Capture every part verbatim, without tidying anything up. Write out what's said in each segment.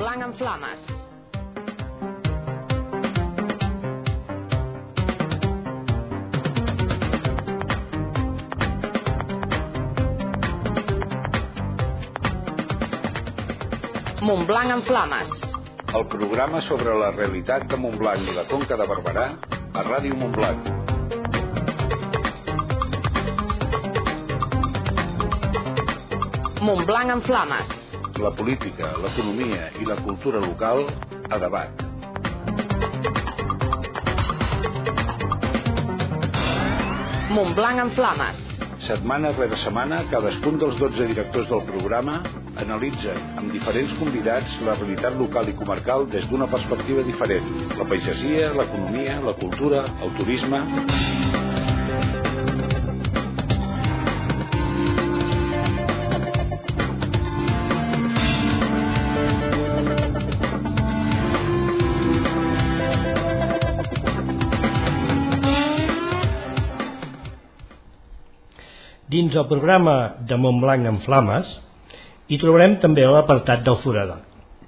Montblanc en flames. Montblanc en flames. El programa sobre la realitat de Montblanc i la Conca de Barberà a Ràdio Montblanc. Montblanc en flames. La política, l'economia i la cultura local a debat. Montblanc en flames. Setmana rere setmana, cadascun dels dotze directors del programa analitzen amb diferents convidats la realitat local i comarcal des d'una perspectiva diferent. La pagesia, l'economia, la cultura, el turisme... Dins el programa de Montblanc en flames hi trobarem també l'apartat del Foradot.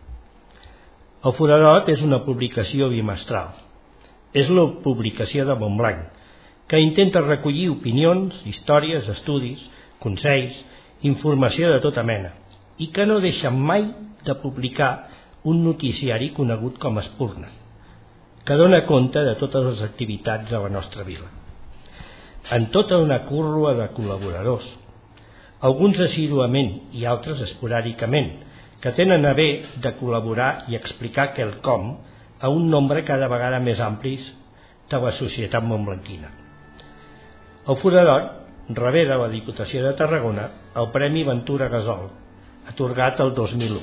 El Foradot és una publicació bimestral. És la publicació de Montblanc, que intenta recollir opinions, històries, estudis, consells, informació de tota mena, i que no deixa mai de publicar un noticiari conegut com Espurna, que dona compte de totes les activitats a la nostra vila. En tota una cúrrua de col·laboradors, alguns assíduament i altres esporàdicament, que tenen a bé de col·laborar i explicar quelcom a un nombre cada vegada més ampli de la societat montblanquina. El Foradot rebé de la Diputació de Tarragona el Premi Ventura Gasol, atorgat el dos mil u.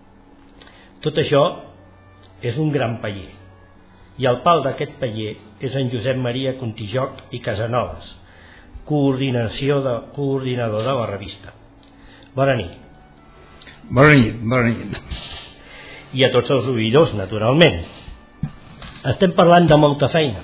Tot això és un gran paller, i el pal d'aquest paller és en Josep Maria Contijoc i Casanovas, coordinació de, coordinador de la revista. Bona nit. Bona nit, bona nit. I a tots els oïdors, naturalment. Estem parlant de molta feina.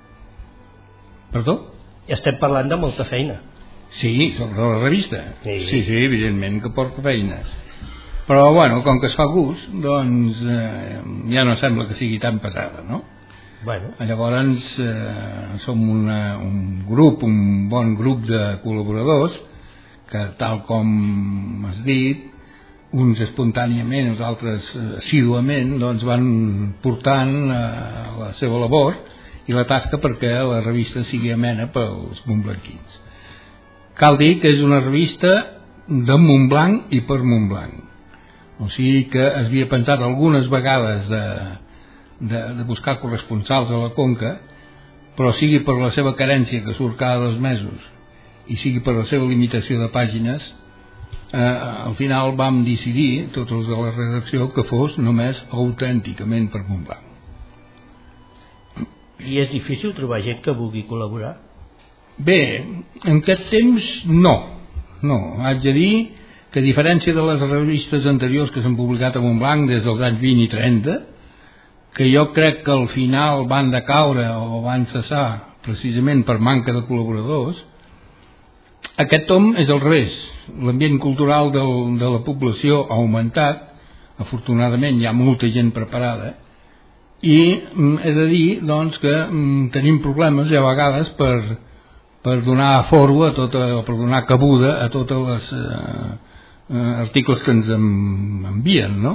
Perdó? Estem parlant de molta feina. Sí, sobre la revista. Sí, sí, sí, evidentment que porta feina. Però, bueno, com que es fa gust, doncs eh, ja no sembla que sigui tan pesada, no? Bueno. Llavors eh, som una, un grup, un bon grup de col·laboradors que, tal com has dit, uns espontàniament, els altres assíduament, doncs van portant eh, la seva labor i la tasca perquè la revista sigui amena pels montblanquins. Cal dir que és una revista de Montblanc i per Montblanc. O sigui que es havia pensat algunes vegades de, de, de buscar corresponsals a la Conca, però sigui per la seva carència que surt cada dos mesos i sigui per la seva limitació de pàgines, eh, al final vam decidir, tots els de la redacció, que fos només autènticament per Montblanc. I és difícil trobar gent que vulgui col·laborar? Bé, en aquest temps no, no, haig de dir que a diferència de les revistes anteriors que s'han publicat a Montblanc des dels anys vint i trenta, que jo crec que al final van decaure o van cessar precisament per manca de col·laboradors, aquest tom és al revés. L'ambient cultural del, de la població ha augmentat, afortunadament hi ha molta gent preparada, i he de dir doncs, que tenim problemes ja a vegades per, per donar foro a tota, per donar cabuda a totes les eh, articles que ens envien, no?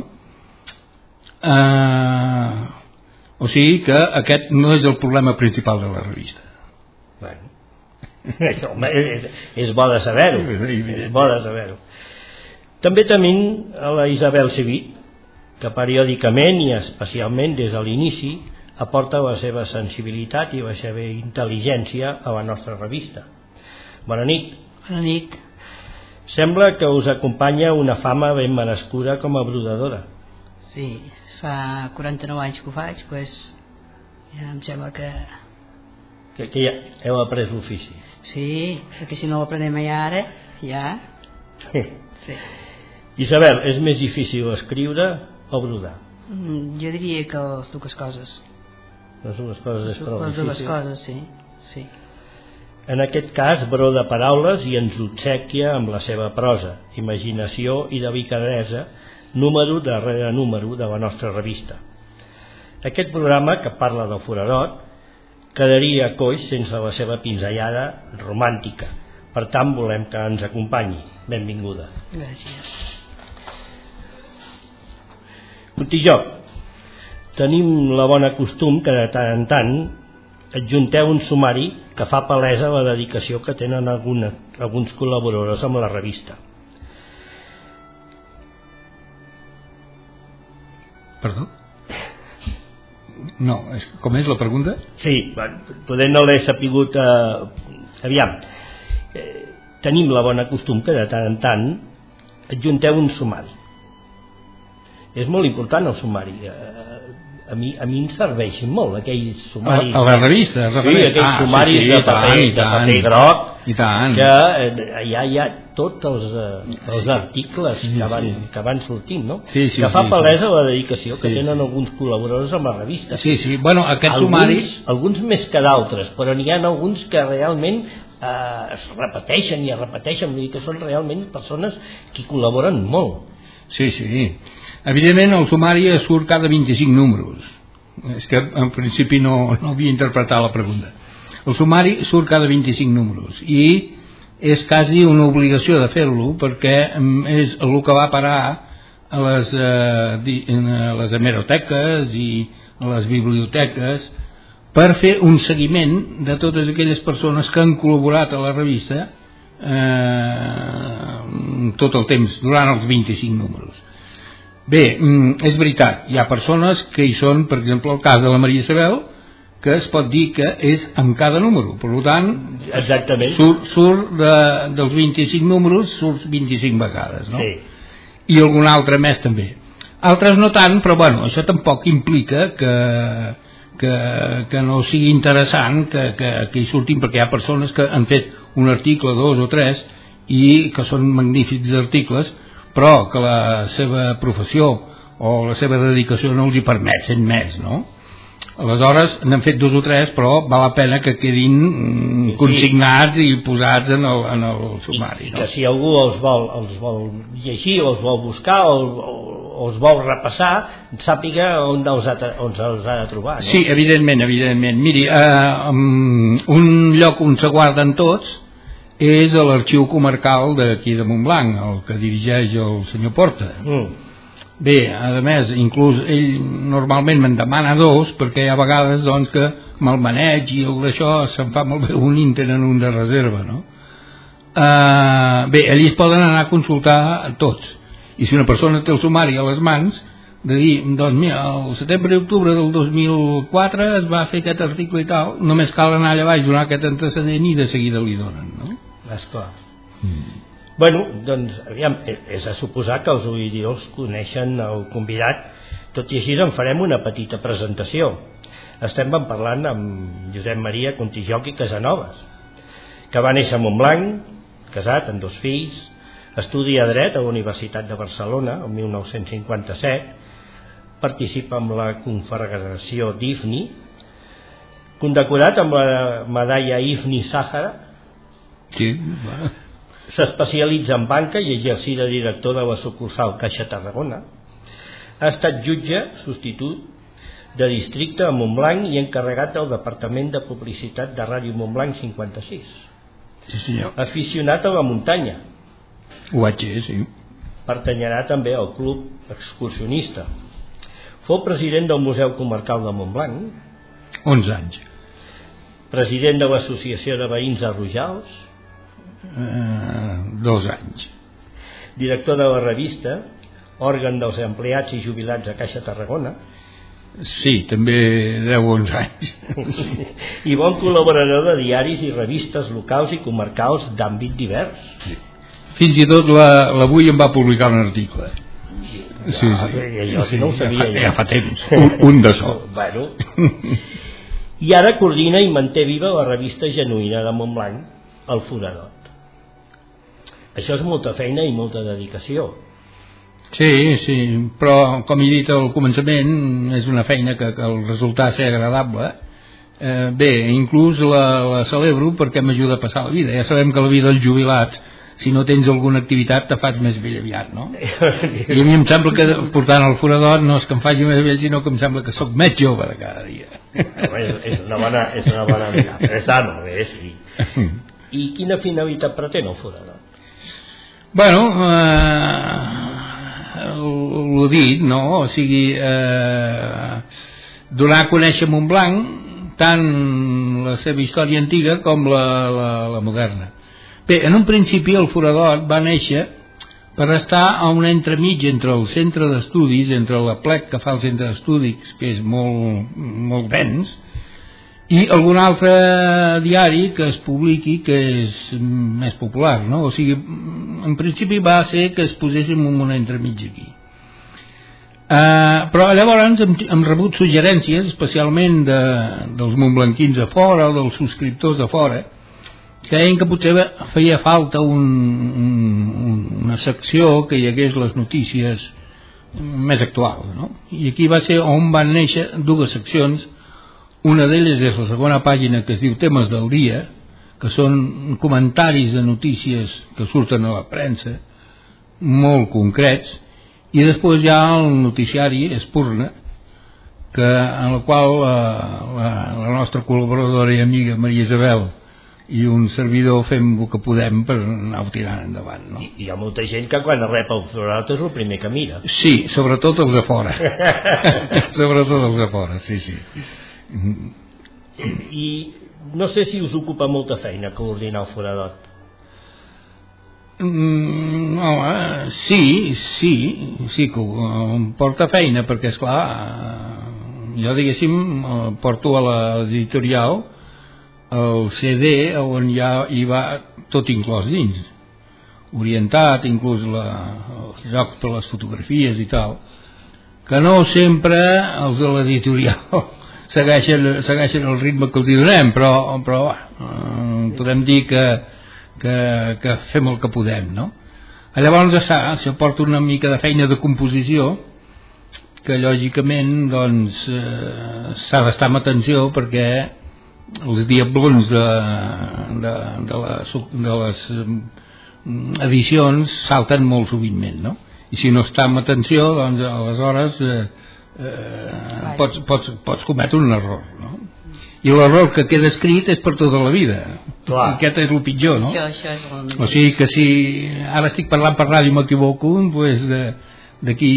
Uh, o sigui que aquest no és el problema principal de la revista. Bueno, home, és, és bo de saber-ho, és bo de saber-ho. També tenim a la Isabel Civit, que periòdicament i especialment des de l'inici aporta la seva sensibilitat i la seva intel·ligència a la nostra revista. Bona nit. Bona nit. Sembla que us acompanya una fama ben merescuda com a brodadora. Sí, fa quaranta-nou anys que ho faig, doncs ja em sembla que... Que, que ja heu après l'ofici. Sí, perquè si no l'aprenem ja ara, ja... Sí. Isabel, és més difícil escriure o brodar? Mm, jo diria que les dues coses. Les dues coses és prou difícil. Les dues coses, sí, sí. En aquest cas, broda paraules i ens obsequia amb la seva prosa, imaginació i delicadesa, número darrere número de la nostra revista. Aquest programa, que parla del Foradot, quedaria coix sense la seva pinzellada romàntica. Per tant, volem que ens acompanyi. Benvinguda. Gràcies. Contijoc, tenim la bona costum que de tant en tant adjunteu un sumari que fa palesa la dedicació que tenen alguna, alguns col·laboradors amb la revista. Perdó? No, és, com és la pregunta? Sí, poder no l'he sapigut... Eh, aviam, eh, tenim la bona costum que de tant en tant adjunteu un sumari. És molt important el sumari. Eh, a mi, a mi em serveix molt aquells sumaris... A, a la revista? A la sí, aquells ah, sumaris sí, sí, de, paper, tant, de paper groc, i tant. que eh, allà hi ha tots els, eh, els sí. articles sí, que, van, sí. que van sortint, no? Sí, sí, que fa sí, palesa sí. la dedicació que sí, tenen sí. alguns col·laboradors amb la revista. Sí, sí, bueno, aquest alguns, sumari... Alguns més que d'altres, però n'hi ha alguns que realment eh, es repeteixen i es repeteixen, vull dir que són realment persones que col·laboren molt. Sí, sí. Evidentment el sumari surt cada vint-i-cinc números. És que en principi no, no havia interpretat la pregunta. El sumari surt cada vint-i-cinc números i és quasi una obligació de fer-lo perquè és el que va parar a les, eh, a les hemeroteques i a les biblioteques per fer un seguiment de totes aquelles persones que han col·laborat a la revista eh, tot el temps, durant els vint-i-cinc números. Bé, és veritat, hi ha persones que hi són, per exemple, el cas de la Maria Isabel, que es pot dir que és en cada número, per tant, exactament. surt, surt de, dels vint-i-cinc números, surt vint-i-cinc vegades, no? Sí. I algun altre més també. Altres no tant, però bueno, això tampoc implica que, que, que no sigui interessant que, que, que hi surtin, perquè hi ha persones que han fet un article, dos o tres, i que són magnífics articles, però que la seva professió o la seva dedicació no els hi permet fer més, no? Aleshores n'han fet dos o tres, però val la pena que quedin mm, consignats i posats en el, en el sumari, I, no? que si algú els vol, els vol llegir o els vol buscar o, o, o els vol repassar, sàpiga on els ha, on els ha de trobar, no? Sí, evidentment, evidentment. Miri, eh, un lloc on se guarden tots és a l'arxiu comarcal d'aquí de Montblanc, el que dirigeix el senyor Porta. Mm. Bé, a més, inclús ell normalment me'n demana dos, perquè hi ha vegades doncs, que amb el maneig i el d'això se'n fa molt bé un i en tenen un de reserva, no? Uh, bé, allí es poden anar a consultar tots, i si una persona té el sumari a les mans, de dir, doncs mira, el setembre i octubre del dos mil quatre es va fer aquest article i tal, només cal anar allà baix, donar aquest antecedent i de seguida li donen, no? Esclar. Mm. Bueno, doncs, aviam, és a suposar que els oïdors coneixen el convidat, tot i així en farem una petita presentació. Estem parlant amb Josep Maria Contijoc i Casanovas, que va néixer a Montblanc, casat, amb dos fills, estudia Dret a la Universitat de Barcelona el mil nou-cents cinquanta-set, participa en la Confederació d'I F N I, condecorat amb la medalla I F N I Sàhara. Sí, va. S'especialitza en banca i exercí de director de la sucursal Caixa Tarragona. Ha estat jutge substitut de districte a Montblanc i encarregat del Departament de Publicitat de Ràdio Montblanc cinquanta-sis. Sí, senyor. Aficionat a la muntanya. Ho vaig dir, sí. Pertanyerà també al Club Excursionista. Fou president del Museu Comarcal de Montblanc. onze anys. President de l'Associació de Veïns de Rojals. Uh, dos anys. Director de la revista, òrgan dels empleats i jubilats a Caixa Tarragona. Sí, també deu onze anys. Sí. I bon col·laborador de diaris i revistes locals i comarcals d'àmbit divers. Sí. Fins i tot l'Avui em va publicar un article. Sí, sí, sí. Jo sí, no ho sabia. Ja fa, ja fa temps, un, un de sol. Bueno. I ara coordina i manté viva la revista genuïna de Montblanc, El Foradot. Això és molta feina i molta dedicació. Sí, sí, però com he dit al començament, és una feina que, que el resultat sigui agradable. Eh, bé, inclús la, la celebro perquè m'ajuda a passar la vida. Ja sabem que la vida dels jubilats si no tens alguna activitat te fas més vell aviat, no? I a mi em sembla que portant el foradot no és que em faci més vell, sinó que em sembla que sóc més jove de cada dia. és, és una bona, és una bona mirada, però està molt bé, sí. I quina finalitat pretén el foradot? Bueno, eh, l'ho dit, no? O sigui, eh, donar a conèixer Montblanc tant la seva història antiga com la, la, la moderna. Bé, en un principi el foradot va néixer per estar a un entremig entre el centre d'estudis, entre la plec que fa el centre d'estudis, que és molt, molt dens, i algun altre diari que es publiqui que és més popular, no? O sigui, en principi va ser que es poséssim en un entremig aquí. Uh, però llavors hem, hem rebut suggerències, especialment de, dels montblanquins de fora o dels subscriptors de fora, que deien que potser feia falta un, un, una secció que hi hagués les notícies més actuals, no? I aquí va ser on van néixer dues seccions. Una d'elles és la segona pàgina, que es diu Temes del Dia, que són comentaris de notícies que surten a la premsa molt concrets, i després hi ha el noticiari Espurna, que, en el qual la, la, la nostra col·laboradora i amiga Maria Isabel i un servidor fem el que podem per anar-ho tirant endavant, no? I, hi ha molta gent que quan rep el foradot és el primer que mira. Sí, sobretot els de fora. Sobretot els de fora, sí, sí. I no sé si us ocupa molta feina coordinar el foradot. Mm, no, eh, sí, sí, sí que em porta feina, perquè esclar, jo diguéssim porto a l'editorial el C D on ja hi va tot inclòs dins, orientat, inclús la, els llocs per les fotografies i tal, que no sempre els de l'editorial segueixen, segueixen el ritme que els hi donem, però, però eh, podem dir que Que, que fem el que podem, no? Llavors això porta una mica de feina de composició que lògicament doncs eh, s'ha d'estar amb atenció, perquè els diablons de, de, de, les, de les edicions salten molt sovintment, no? I si no està amb atenció, doncs aleshores eh, eh, pots, pots, pots cometre un error, no? I l'error que queda escrit és per tota la vida. Clar. Aquest és el pitjor, no? Això, això és el... O sigui que si ara estic parlant per ràdio i m'equivoco, doncs d'aquí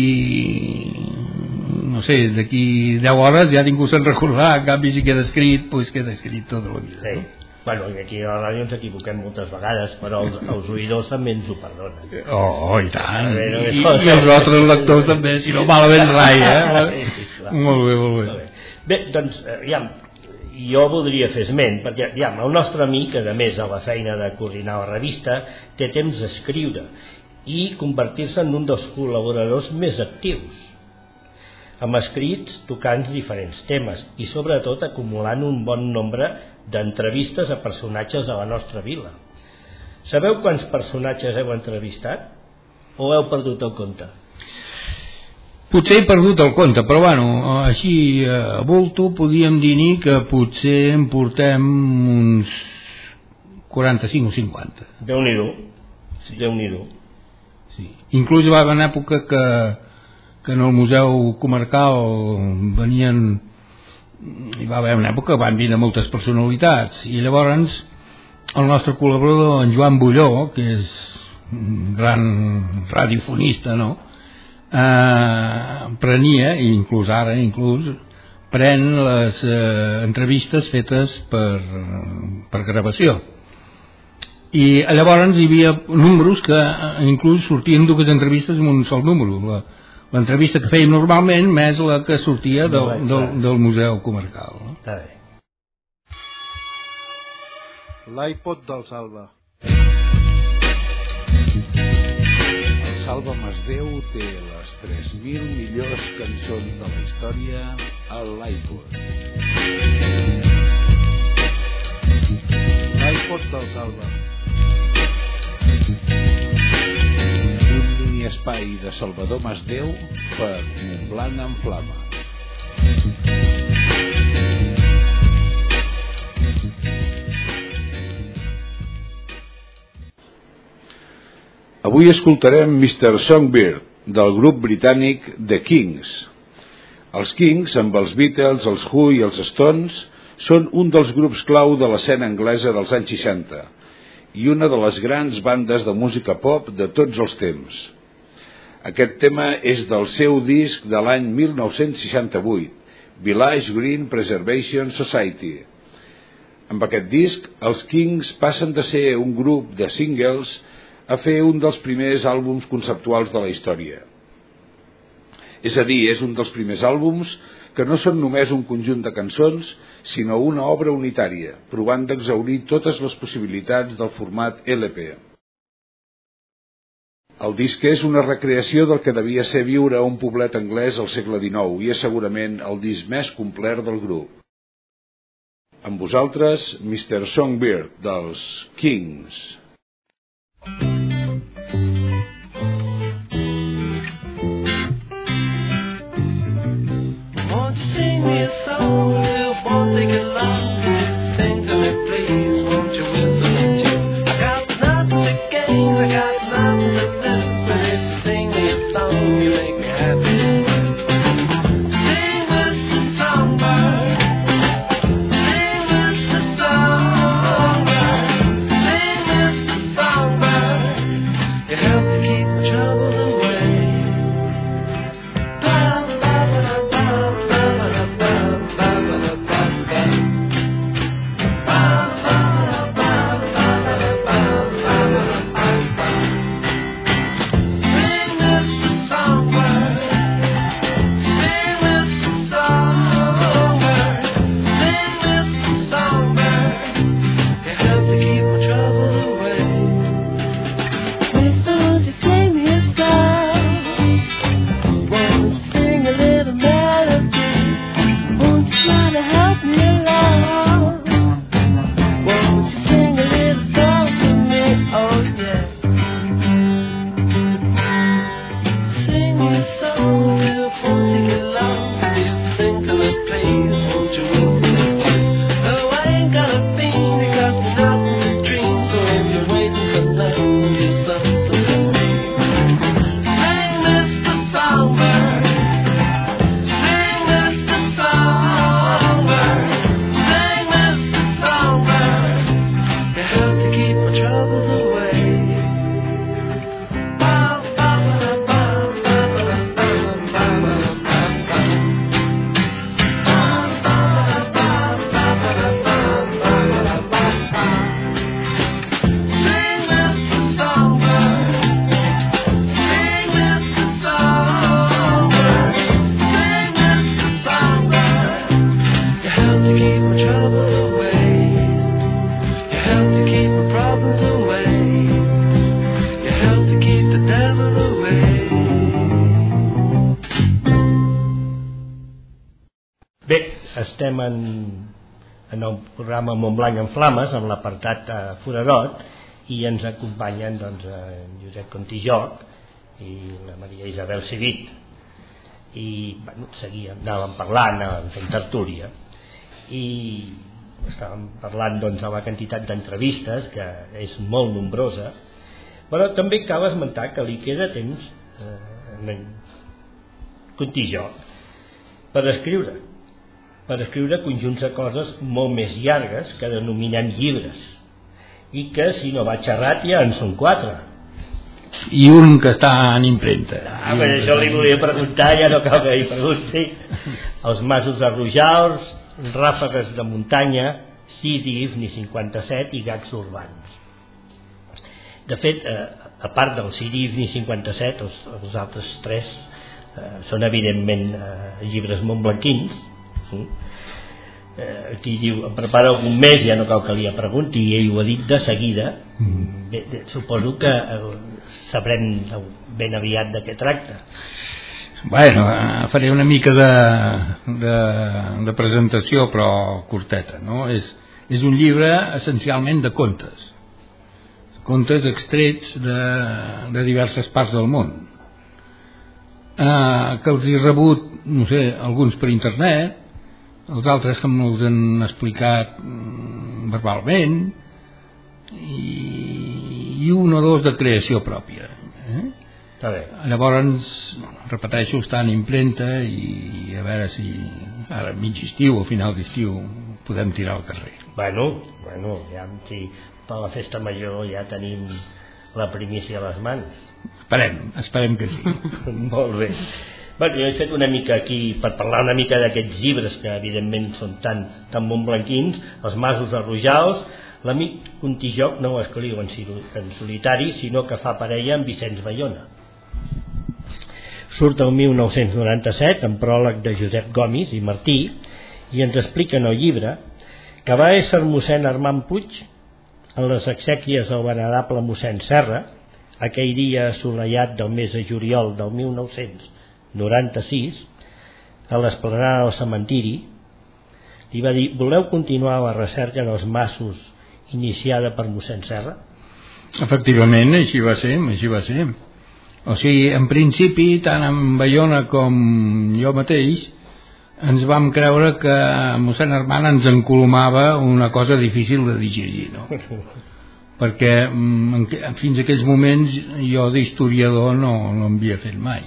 no sé, d'aquí deu hores ja ningú se'n recordarà. En canvi, si queda escrit, doncs queda escrit tota la vida. Sí. No? Bueno, aquí a la ràdio ens equivoquem moltes vegades, però els, els oïdors també ens ho perdonen. Oh, i tant. Veure, I, I els altres lectors també, si no malament rai, eh? Sí, sí, molt bé, molt bé. Molt bé. Bé, doncs, ja, jo voldria fer esment, perquè ja, el nostre amic, a més de la feina de coordinar la revista, té temps d'escriure i convertir-se en un dels col·laboradors més actius, amb escrits tocant diferents temes i sobretot acumulant un bon nombre d'entrevistes a personatges de la nostra vila. Sabeu quants personatges heu entrevistat? O heu perdut el compte? Potser he perdut el compte, però bueno, així a volto podíem dir que potser en portem uns quaranta-cinc o cinquanta. Déu-n'hi-do, sí. Déu-n'hi-do. Sí. Inclús hi va haver una època que, que en el Museu Comarcal venien, hi va haver una època que van venir moltes personalitats, i llavors el nostre col·laborador, en Joan Bulló, que és un gran radiofonista, no?, Eh, prenia, i inclús ara inclús pren les eh, entrevistes fetes per, per gravació, i llavors hi havia números que eh, inclús sortien dues entrevistes en un sol número, la, l'entrevista que fèiem normalment més la que sortia del, del, del Museu Comarcal, no? Està bé. L'iPod del Salva. Salva Masdeu té les tres mil millors cançons de la història a l'iPod. L'iPod del Salva. Un mini espai de Salvador Masdeu per Montblanc en Flama. Avui escoltarem mister Songbird, del grup britànic The Kings. Els Kings, amb els Beatles, els Who i els Stones, són un dels grups clau de l'escena anglesa dels anys seixanta i una de les grans bandes de música pop de tots els temps. Aquest tema és del seu disc de l'any mil nou-cents seixanta-vuit, Village Green Preservation Society. Amb aquest disc, els Kings passen de ser un grup de singles a fer un dels primers àlbums conceptuals de la història. És a dir, és un dels primers àlbums que no són només un conjunt de cançons, sinó una obra unitària, provant d'exhaurir totes les possibilitats del format L P. El disc és una recreació del que devia ser viure a un poblet anglès al segle dinou i és segurament el disc més complet del grup. Amb vosaltres, mister Songbird, dels Kings. Estem en, en el programa Montblanc en Flames, en l'apartat eh, Forerot, i ens acompanyen doncs, en Josep Contijoc i la Maria Isabel Civit. I bueno, seguíem, anàvem parlant, anàvem fent tertúlia, i estàvem parlant doncs, de la quantitat d'entrevistes, que és molt nombrosa, però també cal esmentar que li queda temps eh, en Contijoc per escriure. per escriure conjunts de coses molt més llargues que denominem llibres i que si no va xerrat ja en són quatre i un que està en impremta. Ah, però això li volia preguntar, ja no cal que li pregunti. Els masos de Rojals, Ràfegues de muntanya, Sidi Ifni cinquanta-set i Gags urbans. De fet, eh, a part del Sidi Ifni cinquanta-set, els, els altres tres eh, són evidentment eh, llibres montblanquins. Eh, aquí diu, em prepara algun mes, ja no cal que li pregunti, i ell ho ha dit de seguida. Bé, de, suposo que eh, sabrem ben aviat de què tracta. Bueno, eh, faré una mica de, de, de presentació, però curteta, no? És, és un llibre essencialment de contes, contes extrets de, de diverses parts del món, eh, que els he rebut, no sé, alguns per internet, els altres que me'ls han explicat verbalment, i, i un o dos de creació pròpia. Eh? Està bé. Llavors, repeteixo, està en imprenta i a veure si ara mig estiu o final d'estiu podem tirar al carrer. Bueno, bueno, ja si per la festa major ja tenim la primícia a les mans. Esperem, esperem que sí. Molt bé. Bueno, jo he fet una mica aquí per parlar una mica d'aquests llibres que evidentment són tan, tan montblanquins, Els masos de Rojals. L'amic Contijoc no ho escriu en, en solitari, sinó que fa parella amb Vicenç Bayona. Surt el mil nou-cents noranta-set en pròleg de Josep Gomis i Martí i ens explica en el llibre que va ésser mossèn Armand Puig en les exèquies del venerable mossèn Serra, aquell dia assolellat del mes de juliol del mil nou-cents noranta-sis, a l'esplanada del cementiri, li va dir: voleu continuar la recerca dels masos iniciada per mossèn Serra? Efectivament, així va ser, així va ser. O sigui, en principi, tant en Bayona com jo mateix, ens vam creure que mossèn Armand ens encolomava una cosa difícil de digerir, no? Perquè fins a aquells moments jo d'historiador no, no havia fet mai.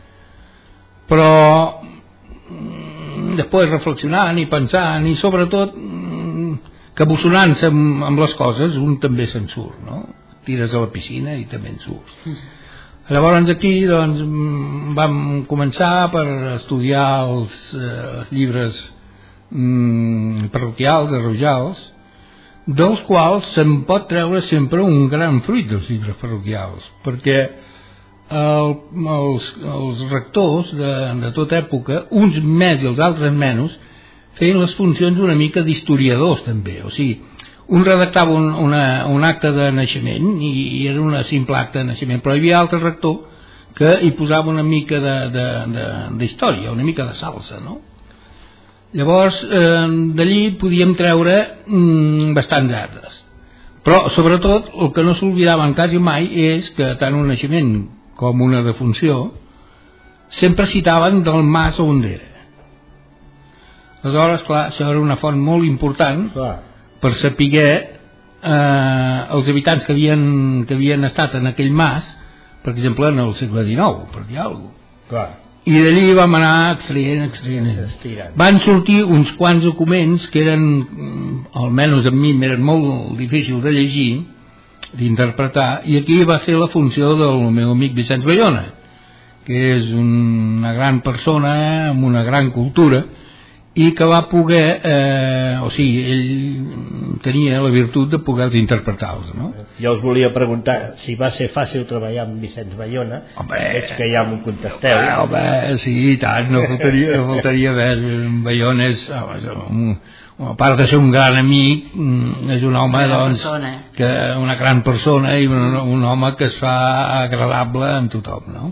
Però després reflexionant i pensant i sobretot que abusonant-se amb, amb les coses un també se'n surt, no? Tires a la piscina i també en surts. Llavors aquí doncs, vam començar per estudiar els eh, llibres mm, parroquials de Rojals, dels quals se'n pot treure sempre un gran fruit dels llibres parroquials, perquè el, els, els rectors de, de tota època, uns més i els altres menys, feien les funcions una mica d'historiadors també, o sigui, un redactava un, una, un acte de naixement i, i era un simple acte de naixement, però hi havia altre rector que hi posava una mica d'història, una mica de salsa, no? Llavors eh, d'allí podíem treure mm, bastants dades, però sobretot el que no s'oblidaven quasi mai és que tant un naixement com una defunció sempre citaven del mas on era. Aleshores, clar, això era una font molt important per saber eh, els habitants que havien, que havien estat en aquell mas, per exemple en el segle dinou, per dir alguna cosa. I d'allí vam anar extraient, extraient. Van sortir uns quants documents que eren, almenys a mi m'eren molt difícils de llegir, d'interpretar, i aquí va ser la funció del meu amic Vicenç Bayona, que és una gran persona amb una gran cultura i que va poder, eh, o sigui, ell tenia la virtut de poder-los interpretar-los, no? Jo us volia preguntar si va ser fàcil treballar amb Vicenç Bayona. Home, veig que ja m'ho contesteu. Home, home, sí, i tant, no faltaria, no faltaria res. Bayona és, home, a part de ser un gran amic, és un home, doncs, que una gran persona i un, un home que es fa agradable amb tothom, no?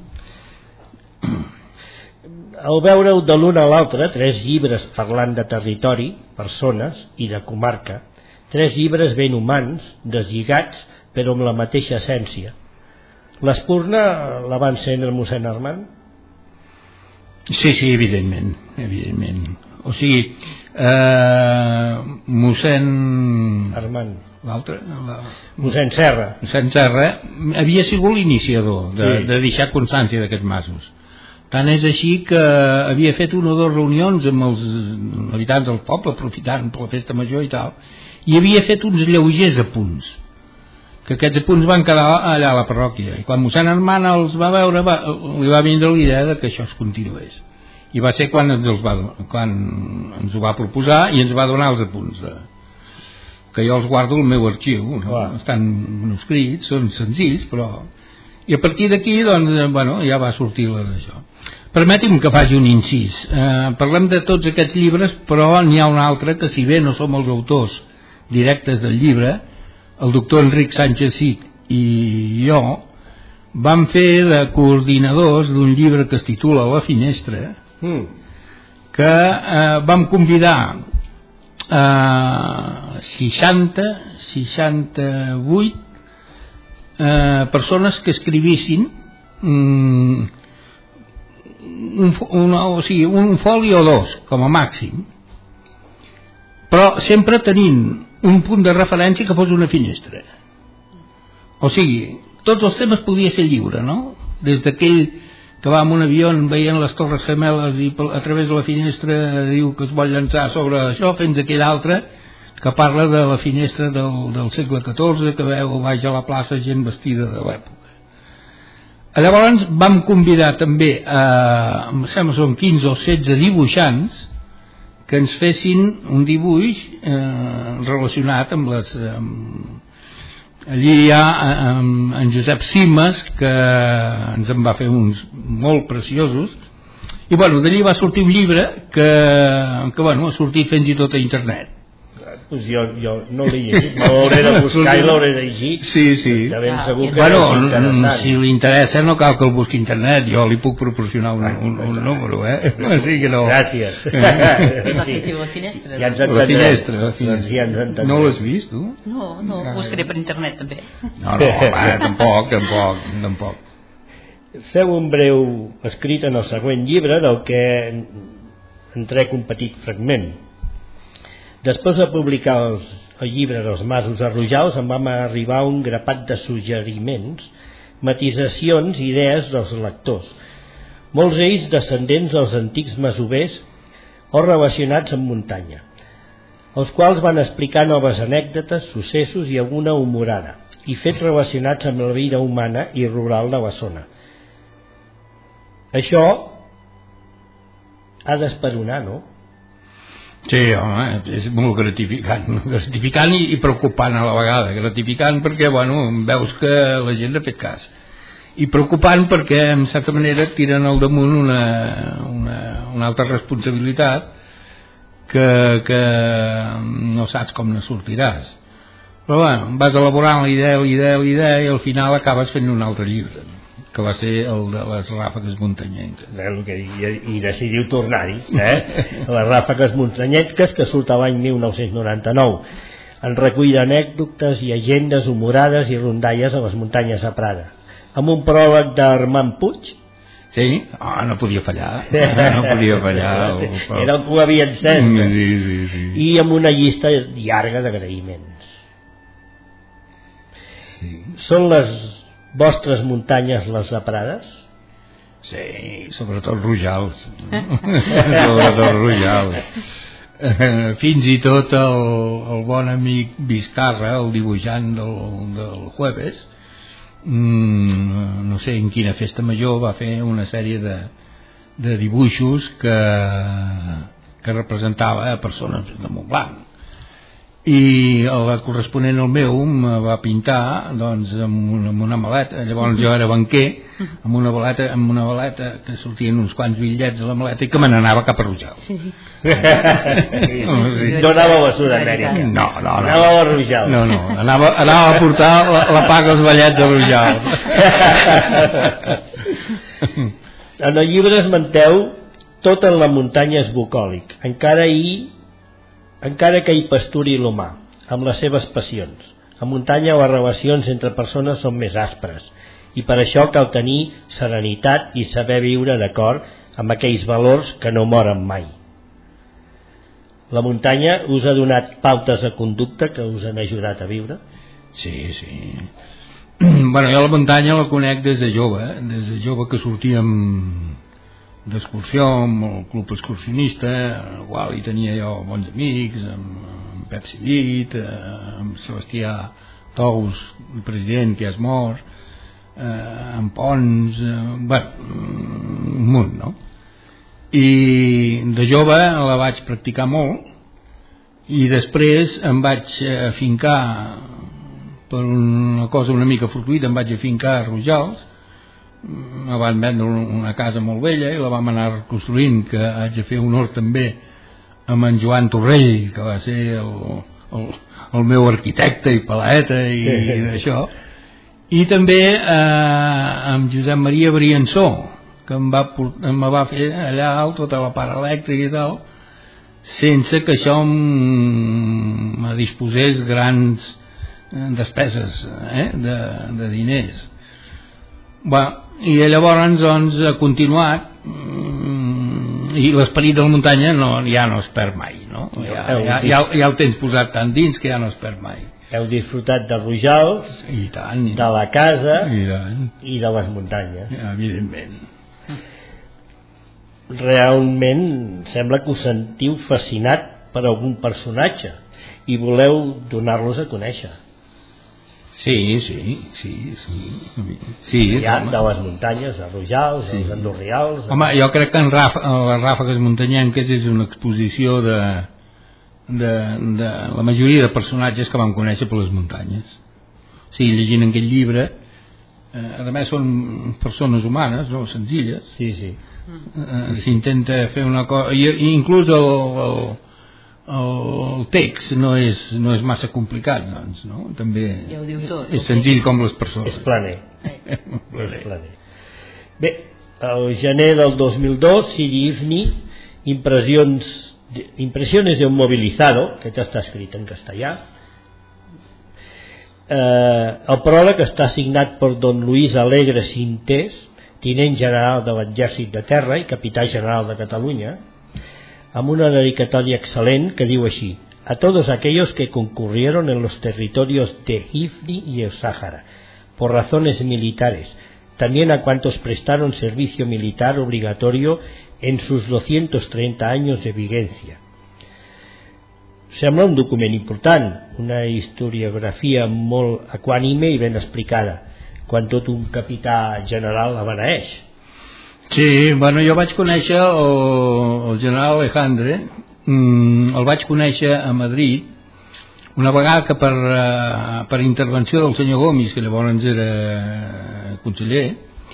Al veure-ho de l'un a l'altre, tres llibres parlant de territori, persones i de comarca, tres llibres ben humans, deslligats, però amb la mateixa essència. L'Espurna la va encendre el mossèn Armand? Sí, sí, evidentment, evidentment. O sigui, eh, mossèn... Armand. L'altre? La... Mossèn Serra. Mossèn Serra havia sigut l'iniciador de, sí. de deixar constància d'aquests masos. Tant és així que havia fet una o dues reunions amb els habitants del poble, aprofitant per la festa major i tal, i havia fet uns lleugers apunts, que aquests apunts van quedar allà a la parròquia. I quan mossèn Armand els va veure, va, li va vindre la idea de que això es continués. I va ser quan ens, els va, quan ens ho va proposar i ens va donar els apunts, de, que jo els guardo al meu arxiu, no? Estan manuscrits, són senzills, però... I a partir d'aquí, doncs, bueno, ja va sortir la d'això. Permeti'm que faci un incís. Eh, parlem de tots aquests llibres, però n'hi ha un altre que, si bé no som els autors directes del llibre, el doctor Enric Sánchez Cid i jo vam fer de coordinadors d'un llibre que es titula La Finestra, mm. que eh, vam convidar eh, seixanta, seixanta-vuit eh, persones que escrivissin mm, un, un, o sigui, un foli o dos com a màxim, però sempre tenint un punt de referència que fos una finestra. o sigui, tots els temes podia ser lliure, no? Des d'aquell que va amb un avió veient les Torres Gemeles i a través de la finestra diu que es vol llançar sobre això, fins aquell altre que parla de la finestra del, del segle catorze, que veu baix a la plaça gent vestida de l'època. Llavors vam convidar també a, em sembla són quinze o setze dibuixants que ens fessin un dibuix eh, relacionat amb les... Amb, allí hi ha en, en Josep Simes, que ens en va fer uns molt preciosos, i bueno, d'allí va sortir un llibre que, que bueno, ha sortit fins i tot a internet. Pues jo, jo no l'he llegit, me l'hauré de buscar i l'hauré de llegir. Sí, sí. De ben segur que bueno, és interessant. Si li interessa no cal que el busqui a internet, jo li puc proporcionar un, un, un número, eh? Així que no. Gràcies. Sí. La finestra. Ja ens la finestra, la finestra. Doncs ja ens entendrem. No l'has vist, tu? No, no, ho buscaré per internet també. No, no, home, tampoc, tampoc, tampoc. Feu un breu escrit en el següent llibre del que en trec un petit fragment. Després de publicar els, el llibre dels masos a Rojals em vam arribar a un grapat de suggeriments, matisacions i idees dels lectors, molts ells descendents dels antics masovers o relacionats amb muntanya, els quals van explicar noves anècdotes, successos i alguna humorada, i fets relacionats amb la vida humana i rural de la zona. Això ha d'esperonar, no? Sí, home, és molt gratificant, gratificant i, i preocupant a la vegada. Gratificant perquè, bueno, veus que la gent ha fet cas. I preocupant perquè, en certa manera, tiren al damunt una, una, una altra responsabilitat que, que no saps com ne sortiràs. Però, bueno, vas elaborant la idea, la idea, la idea i al final acabes fent un altre llibre, que va ser el de les ràfegues muntanyenques. El que dic, i decidiu tornar-hi, eh? Les ràfegues muntanyenques, que surt a l'any mil nou-cents noranta-nou, en recull d'anècdotes i agendes humorades i rondalles a les muntanyes a Prada, amb un pròleg d'Armand Puig. Sí, oh, no podia fallar, no podia fallar. El... Era el que ho havia encès. Sí, sí, sí. I amb una llista llarga d'agraïments. Sí. Són les vostres muntanyes les de Prades? Sí, sobretot Rojals. Sobretot Rojals. Fins i tot el, el bon amic Vizcarra, el dibuixant del, del Jueves, mmm, no sé en quina festa major va fer una sèrie de, de dibuixos que, que representava a persones de Montblanc. I el corresponent al meu me va pintar doncs amb una, amb una maleta. Llavors jo era banquer, amb una maleta, amb una maleta que sortien uns quants bitllets a la maleta i que me n'anava cap a Rojals. Sí, sí. No anava a Sud-amèrica. No, no, no. Anava a Rojals. No, no, anava, anava a portar la, la paga als ballets a Rojals. En el llibre esmenteu tot en la muntanya és bucòlic, encara hi encara que hi pasturi l'humà, amb les seves passions. A muntanya les relacions entre persones són més aspres, i per això cal tenir serenitat i saber viure d'acord amb aquells valors que no moren mai. La muntanya us ha donat pautes de conducta que us han ajudat a viure? Sí, sí. Bueno, jo la muntanya la conec des de jove, eh? Des de jove que sortíem d'excursió amb el club excursionista, al qual hi tenia jo bons amics, amb, amb Pep Civit, amb Sebastià Tous, el president que ja és mort, eh, amb Pons, eh, bueno, un munt, no? I de jove la vaig practicar molt i després em vaig afincar per una cosa una mica fortuïta, em vaig afincar a Rojals. Me van vendre una casa molt vella i la vam anar reconstruint, que haig de fer honor també amb en Joan Torrell, que va ser el, el, el meu arquitecte i palaeta i, i d'això, i també eh, amb Josep Maria Briançó, que em va, em va fer allà tota la part elèctrica i tal, sense que això me disposés grans despeses, eh, de, de diners. Bueno, i llavors doncs ha continuat, i l'esperit de la muntanya no, ja no es perd mai, no? Ja, ja, ja, ja el tens posat tan dins que ja no es perd mai. Heu disfrutat de Rojals, I tant. de la casa I tant. i de les muntanyes. Evidentment. Realment sembla que us sentiu fascinat per algun personatge i voleu donar-los a conèixer. Sí, sí, sí, sí. Sí, Hi ha home. de les muntanyes, de Rojals, Sí. els Andorrials... Home, jo crec que en Raf, les Ràfegues Muntanyenques és una exposició de, de, de la majoria de personatges que vam conèixer per les muntanyes. O sigui, llegint aquest llibre, eh, a més són persones humanes, no? Senzilles. Sí, sí. Eh, s'intenta fer una cosa, i, i inclús el, el, el text no és, no és massa complicat, doncs, no? També Ja ho diu tot. és senzill com les persones. És planer. És planer. Bé, el gener del dos mil dos, Sidi Ifni, impressions, impresiones de un movilizado, que ja està escrit en castellà. Eh, el pròleg està signat per don Luis Alegre Sintés, tinent general de l'exèrcit de terra i capità general de Catalunya, amb una dedicatòria excel·lent que diu així: a todos aquellos que concurrieron en los territorios de Ifni y el Sáhara por razones militares, también a cuantos prestaron servicio militar obligatorio en sus doscientos treinta años de vigencia. Sembla un document important, una historiografia molt equànime i ben explicada, quan tot un capità general la beneeix. Sí, bueno, jo vaig conèixer el, el general Alejandre, mm, el vaig conèixer a Madrid una vegada que per, uh, per intervenció del senyor Gomis, que llavors era conseller,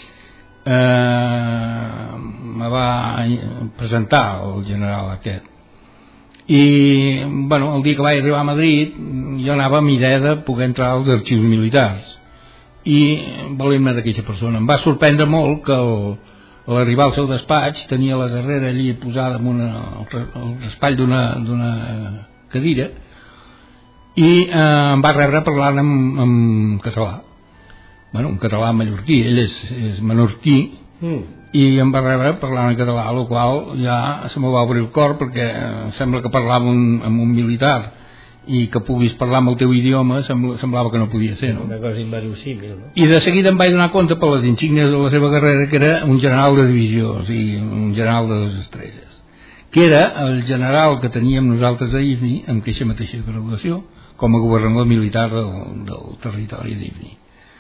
eh, me va presentar el general aquest. I bueno, el dia que vaig arribar a Madrid jo anava amb idea de poder entrar als arxius militars i valer-me d'aquesta persona. Em va sorprendre molt que el, a l'arribar al seu despatx tenia la guerrera allí posada en una, el raspall d'una cadira i eh, em va rebre parlant en, en català, bueno, en català mallorquí, ell és, és menorquí, mm. i em va rebre parlant en català, el qual ja se me va obrir el cor, perquè sembla que parlava un, amb un militar i que puguis parlar amb el teu idioma semblava que no podia ser, no? Una cosa inverosímil, no? I de seguida em vaig donar compte per les insígnies de la seva carrera que era un general de divisió, o sigui, un general de les estrelles, que era el general que teníem nosaltres a Ifni amb aquesta mateixa graduació com a governador militar del, del territori d'Ifni.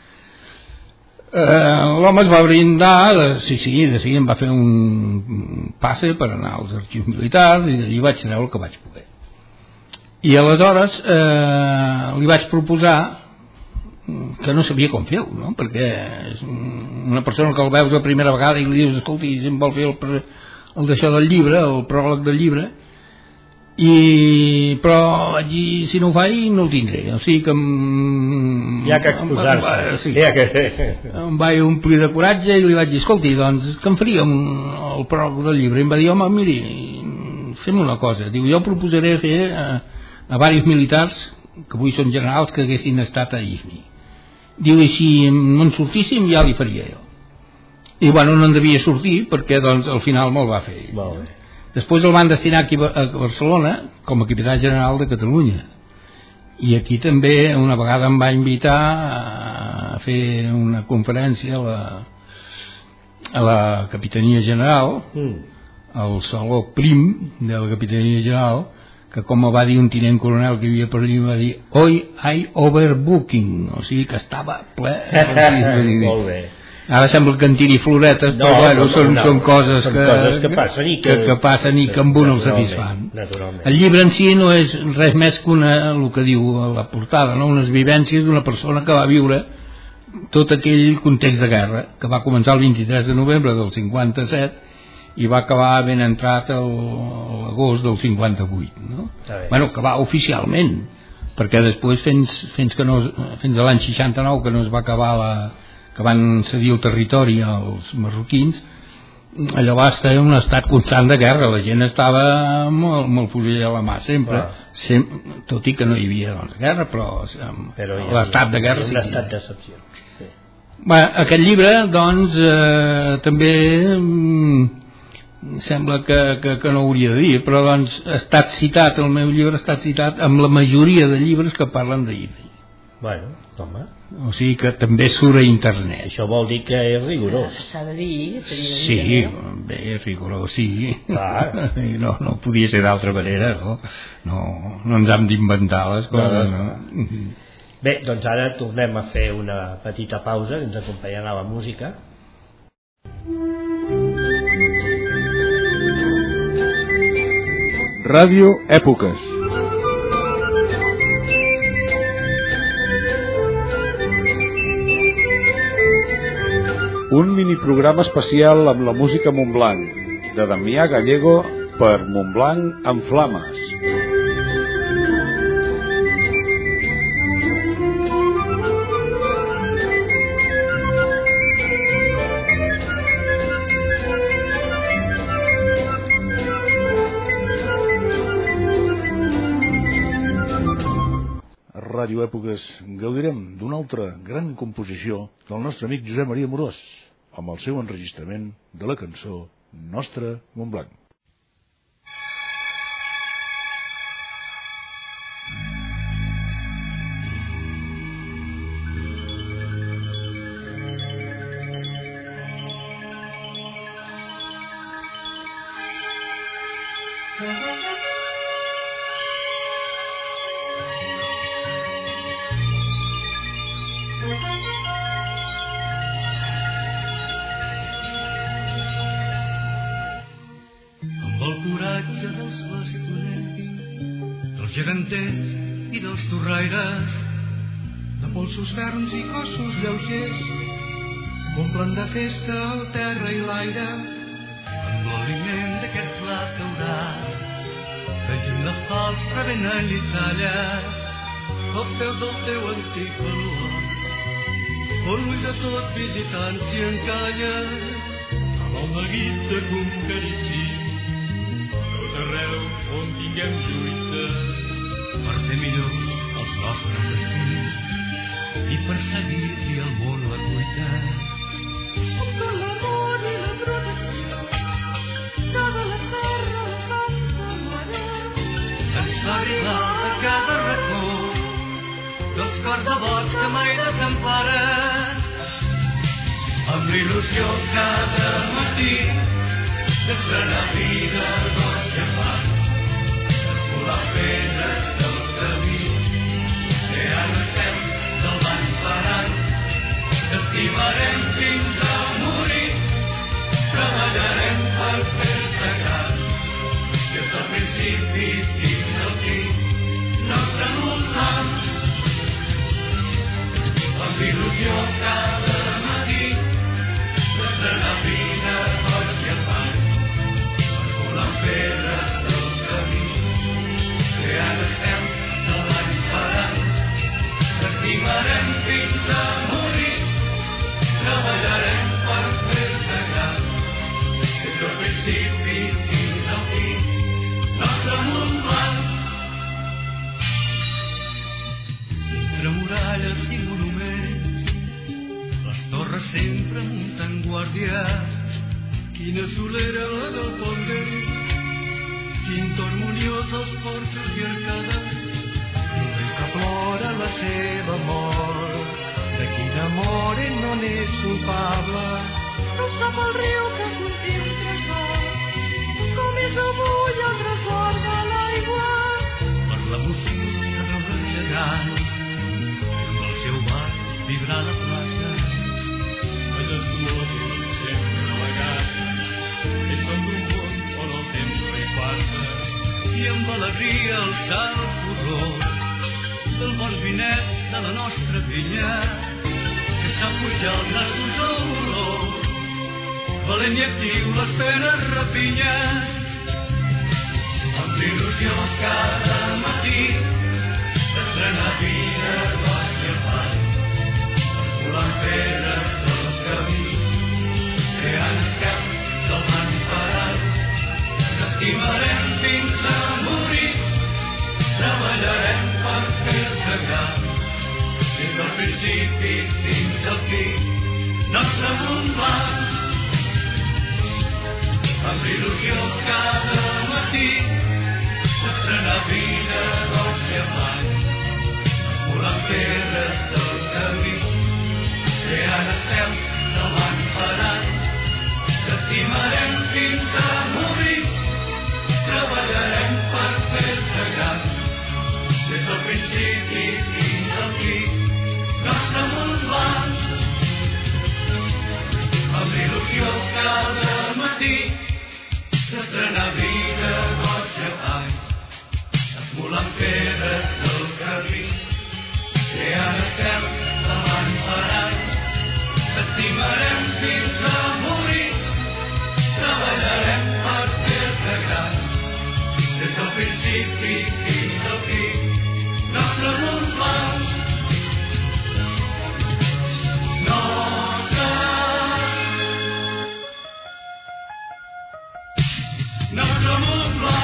Eh, l'home es va brindar, de, sí, sí, de seguida em va fer un passe per anar als arxius militars i d'allí vaig treure el que vaig poder. I aleshores eh, li vaig proposar que no sabia com fer-ho, no? Perquè és una persona que el veus la primera vegada i li dius, escolti, si em vol fer el, el d'això del llibre, el pròleg del llibre, i però allí si no ho faig no el tindré, o sigui que em, hi ha que exposar-se, sí, hi ha que... em vaig omplir de coratge i li vaig dir, escolti, doncs que em faríem el pròleg del llibre, i em va dir, home, miri, fem una cosa, diu, jo proposaré fer a, a diversos militars que avui són generals que haguessin estat a Ifni, diu, i si no en sortíssim ja li faria jo, i bueno, no en devia sortir perquè doncs al final me'l va fer. Molt bé. Després el van destinar aquí a Barcelona com a capità general de Catalunya, i aquí també una vegada em va invitar a fer una conferència a la, a la Capitania General, mm. al Saló Prim de la Capitania General, que com va dir un tinent coronel que hi havia per allà, va dir, hoy hay overbooking, o sigui que estava ple. Molt bé. Ara sembla que en tiri floretes, no, però bueno, no, són, no, són coses, són que, coses que passen i que, que, que, passen i que amb un el satisfan. El llibre en si no és res més que una, el que diu a la portada, no? Unes vivències d'una persona que va viure tot aquell context de guerra, que va començar el vint-i-tres de novembre del cinquanta-set i va acabar ben entrat l'agost del cinquanta-vuit, no? Bueno, que va oficialment, perquè després fins, fins, que no, fins a l'any seixanta-nou que no es va acabar la que van cedir el territori als marroquins, allò va estar en un estat constant de guerra, la gent estava molt, molt fusell a la mà sempre, sempre, tot i que no hi havia doncs, guerra, però, però l'estat de guerra sí. L'estat d'excepció. Sí. Bé, aquest llibre doncs eh, també mm, sembla que, que, que no hauria de dir, però doncs ha estat citat, el meu llibre ha estat citat amb la majoria de llibres que parlen d'Ifni. Bueno, home. O sigui que també surt a internet. Això vol dir que és rigorós. S'ha de dir, s'ha de dir. Sí, bé, rigorós, sí. Clar. No, no podia ser d'altra manera, no? No, no ens hem d'inventar les coses, no? Bé, doncs ara tornem a fer una petita pausa, que ens acompanyarà la música. Ràdio Èpoques. Un miniprograma especial amb la música Montblanc, de Damià Gallego per Montblanc en Flames. A Ràdio Èpoques gaudirem d'una altra gran composició del nostre amic Josep Maria Morós, amb el seu enregistrament de la cançó Nostre Montblanc. geganters i dels torraires, de polsos ferms i cossos lleugers, omplen de festa el terra i l'aire, amb l'aliment d'aquest plat daurat, que junt de fals prevenen llitzalles, als peus del teu antic baluart, on ull de tot visitant s'hi encalla, amb el neguit de conquerici, tot arreu on tinguem lluites, per fer millors els nostres destins i per seguir-hi al món la cuita. Sota l'amor i la protecció, cada la terra la pasta mare. Ens fa arribar a cada racó dels cors de bosc que mai desemparen, amb l'il·lusió cada matí d'estrenar vida dos llepants, escolar pedres dels camins, creant estels del vent parant, t'estimarem fins a morir, treballarem per fer-te gran, des del principi fins al fi, nostre Montblanc, amb il·lusió cada matí, d'estrenar vida dos llepants, escolant pedres dels camins, creant estels del vent parant, t'estimarem fins a morir, treballarem per fer-te gran, des del principi fins al fi, nostre Montblanc. Entre muralles i monuments, les torres sempre muntant guàrdia, quina solera la del Pont Vell, quin to harmoniós els porxos i arcades, un rei que plora la seva mort, de quin amor ell no n'és culpable. No sap el riu que conté un tresor, com és avui el tresor de l'aigua. Per l'emoció de veure gegants, amb el seu bar vibrar la plaça, majestuosos sempre elegants, ells són d'un món on el temps no hi passa, i amb alegria alçar el porró del bon vinet de la nostra vinya, que sap pujar els nassos a l'olor, valent i actiu les penes rapinya, amb il·lusió cada matí, d'estrenar vida dos llepants, escolant pedres dels camins, creant estels del vent parant, t'estimarem fins a morir, treballarem per fer-te gran, des del principi fins al fi, nostre Montblanc. Amb il·lusió cada matí, d'estrenar vida dos llepants, escolant pedres estels de l'any faran. T'estimarem fins a morir, treballarem per fer-te gran. Des del principi fins al fi, nostre Montblanc. Amb il·lusió cada matí, s'estrena vida dels getalls, esmolant pedres del camí, creant estels de l'any faran. T'estimarem fins a morir, treballarem per fer-te gran. Des del principi fins al fi, nostre Montblanc. Nostre, nostre Montblanc.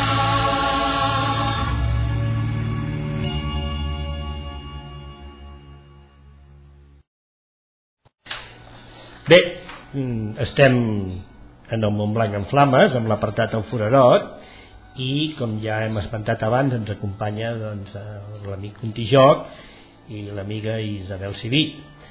Bé, estem en el Montblanc en Flames, amb l'apartat El Forerot, i com ja hem esmentat abans ens acompanya doncs, l'amic Contijoc i l'amiga Isabel Civit.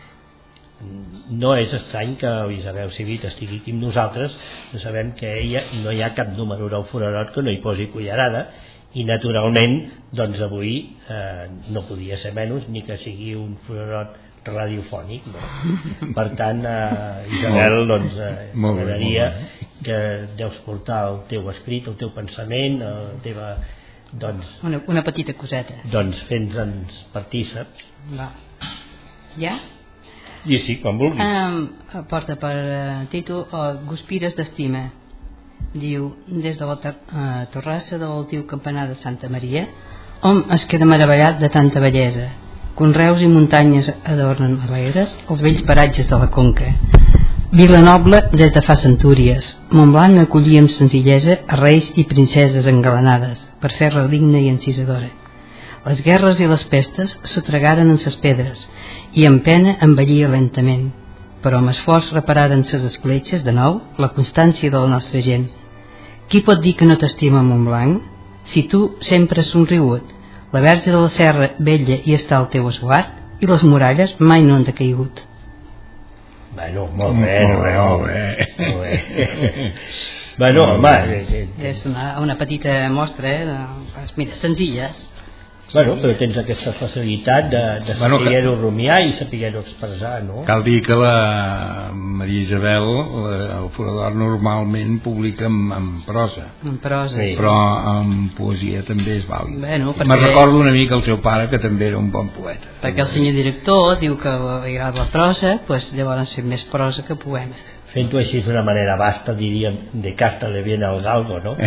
No és estrany que Isabel Civit estigui aquí amb nosaltres, no sabem que ella no hi ha cap número del Forerot que no hi posi cullerada, i naturalment doncs avui eh, no podia ser menys ni que sigui un Forerot radiofònic, no? Per tant, eh, Isabel, doncs, eh, m'agradaria que deus portar el teu escrit, el teu pensament, la teva, doncs... Una, una petita coseta. Doncs fent-nos partíceps. Va. Ja? I sí, quan vulguis. Um, porta per uh, títol uh, Guspires d'estima. Diu, des de la ter uh, torrassa de l'altiu campanar de Santa Maria, hom es queda meravellat de tanta bellesa. Conreus i muntanyes adornen alegres els vells paratges de la Conca. Vila noble des de fa centúries, Montblanc acollia amb senzillesa a reis i princeses engalanades per fer-la digna i encisadora. Les guerres i les pestes s'atregaren en ses pedres i en pena envellia lentament, però amb esforç repararen ses escletxes de nou la constància de la nostra gent. Qui pot dir que no t'estima Montblanc? Si tu sempre has somrigut, la verge de la serra vella hi està al teu esguard i les muralles mai no han decaigut. Bueno, molt bé, molt bé, molt bé. Molt bé. Bueno, home... És una, una petita mostra, eh, de, mira, senzilles. Bueno, però tens aquesta facilitat de, de Bueno, que- saber-ho rumiar i saber-ho expressar, no? Cal dir que la Maria Isabel, la- el Forador, normalment publica en, en prosa, En prosa. Sí. però en poesia també és vàlid. Bueno, perquè- Me'n recordo una mica el seu pare, que també era un bon poeta. Perquè el senyor director diu que li agrada la prosa, pues, llavors fem més prosa que poema. Fent-ho així d'una manera vasta, diríem, de casta le viene al galgo, no?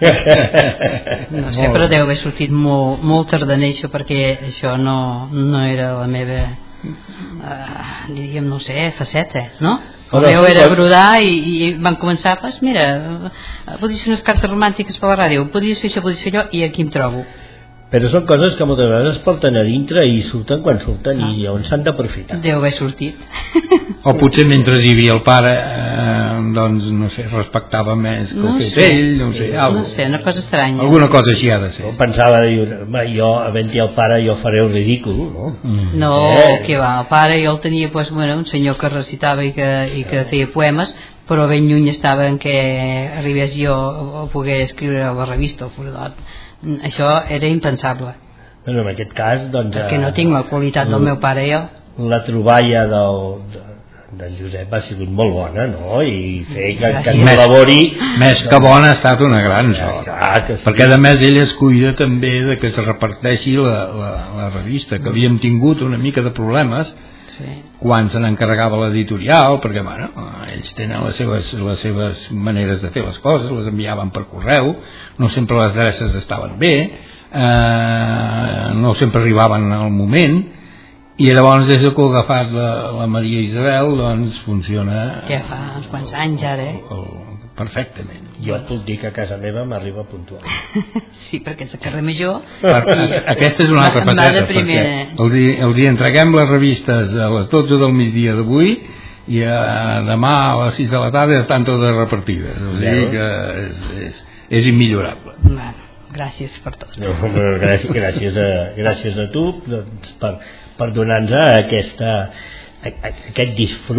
No sé, però deu haver sortit molt, molt tardaner això, perquè això no, no era la meva, uh, diríem, no sé, faceta, no? El Però, meu era però- brodar i, i van començar, pues, mira, eh, podies fer unes cartes romàntiques per la ràdio, podies fer això, podies fer allò, i aquí em trobo. Però són coses que moltes vegades es porten a dintre i surten quan surten i on s'han d'aprofitar. Deu haver sortit. O potser mentre hi havia el pare, eh, doncs, no sé, respectava més que No ho fes sé. ell, no sé, No algo. sé, una cosa estranya. Alguna cosa així ha de ser. Jo pensava, diu, home, jo, havent-hi el pare, jo faré el ridícul, no? Mm. No, Eh. que va, el pare jo el tenia, pues, bueno, un senyor que recitava i que, i que feia poemes, però ben lluny estava en què arribés jo a poder escriure a la revista El Forador. Això era impensable, Bueno, en aquest cas, doncs... perquè eh, no tinc la qualitat del meu pare jo. La troballa del, de, d'en Josep ha sigut molt bona, no? I fer que, que Gràcies. col·labori... Més que bona ha estat una gran Ja, sort, clar que sí. perquè a més ell es cuida també de que se reparteixi la, la, la revista, que havíem tingut una mica de problemes Sí. quan se n'encarregava l'editorial, perquè bueno, ells tenen les seves, les seves maneres de fer les coses, les enviaven per correu, no sempre les adreces estaven bé, eh, no sempre arribaven al moment, i llavors des que ho ha agafat la, la Maria Isabel, doncs funciona Ja fa uns quants anys ara, eh? el, perfectament. Jo et puc dir que a casa meva m'arriba puntual. Sí, perquè és de carrer Major. Per- Aquesta és una altra Va- va de faceta, perquè primera. els hi, els hi entreguem les revistes a les dotze del migdia d'avui i a, demà a les sis de la tarda estan totes repartides, o sigui que és, és, és immillorable. Bueno, gràcies per tot. No, però gràcies, gràcies, a, gràcies a tu doncs, per, per donar-nos aquesta, a- a- aquest disfrut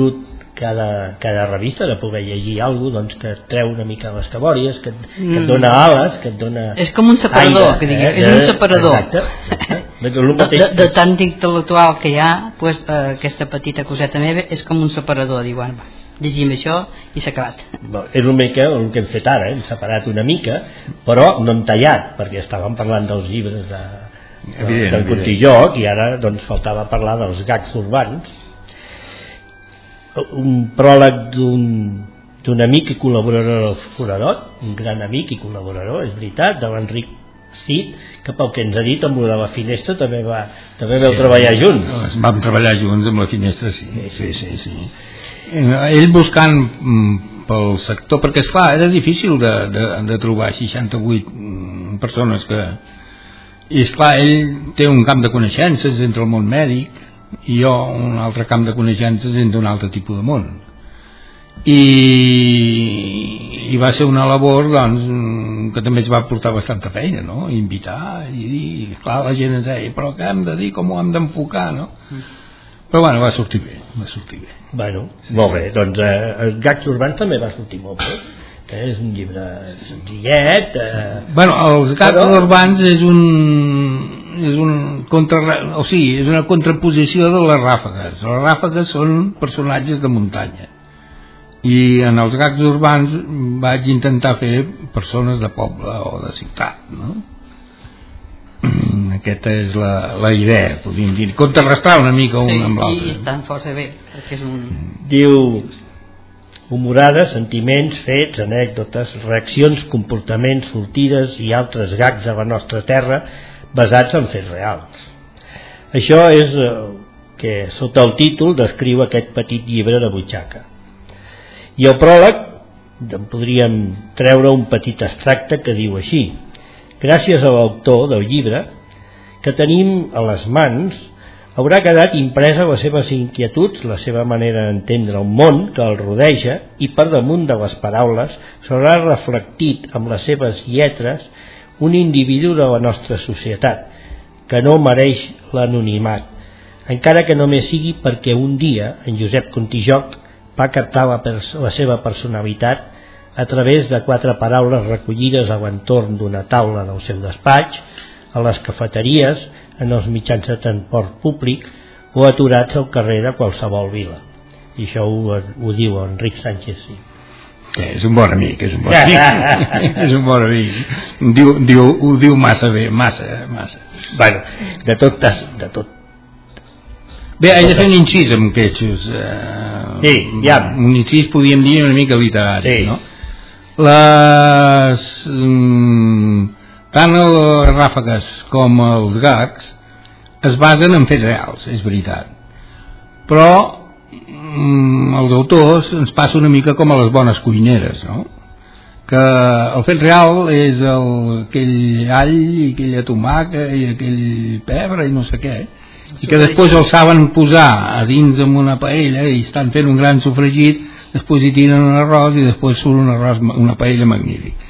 cada, cada revista, de poder llegir alguna cosa, doncs, que et treu una mica les cabòries, que, que et dona ales, que et dona és com un separador, aire, que digui, eh? és un separador. Exacte. De, de, de, de tant intel·lectual que hi ha, pues, eh, aquesta petita coseta meva és com un separador, diuen, va, llegim això i s'ha acabat. Bon, és una mica el que hem fet ara, eh? Hem separat una mica, però no hem tallat, perquè estàvem parlant dels llibres de, de, del Contijoc, i ara doncs faltava parlar dels gags urbans. Un pròleg d'un d'un amic i col·laborador del Foradot, un gran amic i col·laborador, és veritat, de l'Enric Cid, que pel que ens ha dit amb la de la finestra també va també vau sí, treballar junts. Vam treballar junts amb la finestra, sí. Sí, sí, sí, sí. Ell buscant mm, pel sector, perquè esclar, era difícil de, de, de trobar seixanta-vuit mm, persones que... I esclar, ell té un camp de coneixences entre el món mèdic i jo un altre camp de coneixences entre un altre tipus de món. I, i va ser una labor, doncs, que també ens va portar bastanta feina, no? Invitar i dir, clar, la gent ens deia, però què hem de dir, com ho hem d'enfocar, no? Però bueno, va sortir bé, va sortir bé. Bueno, sí. Molt bé, doncs eh, els gags urbans també va sortir molt bé, que és un llibre senzillet. Eh, bueno, els gags però... urbans és un és un contra, o sigui, és una contraposició de les ràfegues. Les ràfegues són personatges de muntanya i en els gags urbans vaig intentar fer persones de poble o de ciutat, no? Aquesta és la, la idea, podríem dir, contrarrestar una mica un sí, amb l'altre. I estan força bé, perquè és un... Diu humorades, sentiments, fets, anècdotes, reaccions, comportaments, sortides i altres gags a la nostra terra basats en fets reals. Això és eh, que sota el títol descriu aquest petit llibre de butxaca. I el pròleg en podríem treure un petit extracte que diu així: gràcies a l'autor del llibre que tenim a les mans haurà quedat impresa les seves inquietuds, la seva manera d'entendre el món que el rodeja, i per damunt de les paraules s'haurà reflectit amb les seves lletres un individu de la nostra societat que no mereix l'anonimat, encara que només sigui perquè un dia en Josep Contijoc va captar la, la seva personalitat a través de quatre paraules recollides a l'entorn d'una taula del seu despatx, a les cafeteries, en els mitjans de transport públic o aturats al carrer de qualsevol vila. I això ho, ho diu Enric Sánchez, sí. Que és un bon amic, és un bon amic. És un bon amic. Diu, diu, ho diu massa bé, massa, massa. Bueno, de tot, de tot. Bé, he de fer un incís amb queixos. Eh, sí, ja. Un incís podríem dir una mica literari, sí. No? Les... Mm, tant les ràfegues com els gags es basen en fets reals, és veritat, però mm, els autors ens passa una mica com a les bones cuineres, no? Que el fet real és el, aquell all i aquella tomaca i aquell pebre i no sé què, i que després el saben posar a dins amb una paella i estan fent un gran sofregit, després hi tiren un arròs i després surt un arròs, una paella magnífic.